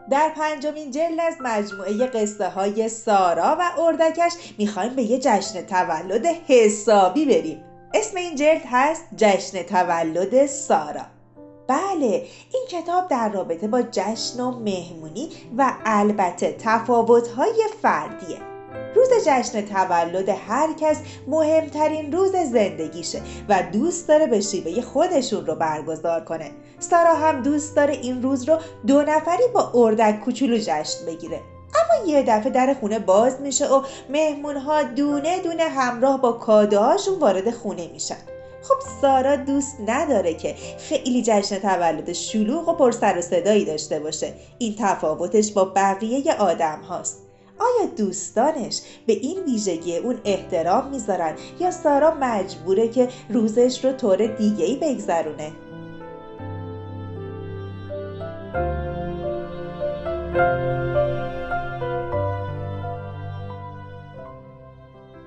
در پنجمین جلد از مجموعه قصه های سارا و اردکش میخوایم به یه جشن تولد حسابی بریم. اسم این جلد هست جشن تولد سارا. بله، این کتاب در رابطه با جشن و مهمونی و البته تفاوت‌های فردیه. روز جشن تولد هر کس مهمترین روز زندگیشه و دوست داره به شیوه خودشون رو برگزار کنه. سارا هم دوست داره این روز رو 2 نفری با اردک کوچولو جشن بگیره. اما یه دفعه در خونه باز میشه و مهمونها دونه دونه همراه با کادوهاشون وارد خونه میشن. خب سارا دوست نداره که خیلی جشن تولد شلوغ و پر سر و صدایی داشته باشه. این تفاوتش با بقیه آدم هاست. آیا دوستانش به این ویژگی اون احترام میذارن یا سارا مجبوره که روزش رو طور دیگه‌ای بگذرونه؟